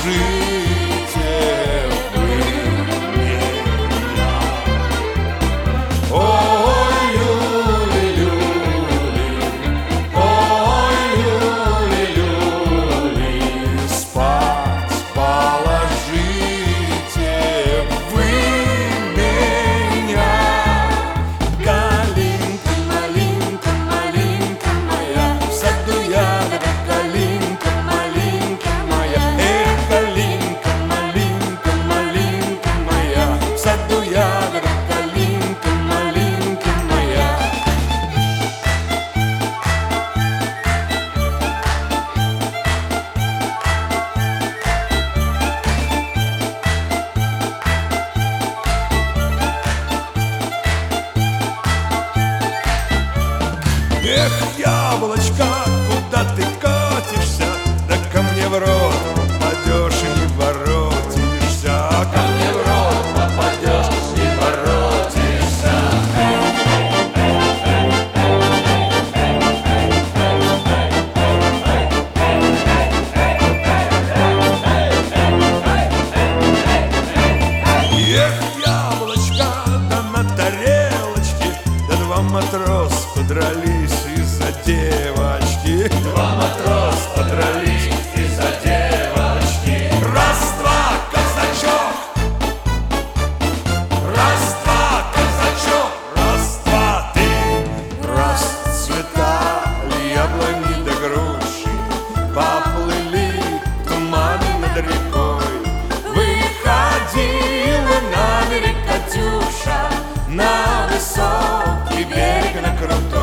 вы меня. Ой, люли, люли, ой, люли, люли, спать положите вы меня. Калинка, малинка, малинка моя, в саду ягода, калинка, малинка моя. Эх, калинка, малинка, малинка моя, в саду ягода, калинка, малинка моя. Эх, яблочко, куда ты катишься? Да ко мне в рот попадешь и не воротишься. Ко мне в рот попадешь и не воротишься. Эх, яблочко, да на тарелочке, да два матроса подрались из-за девочки. Два матроса подрались из-за девочки. Раз-два, казачок! Раз-два, казачок! Раз-два, ты! Расцветали яблони да груши, поплыли туманы над рекой. Выходила на берег Катюша, на высокий берег, на крутой.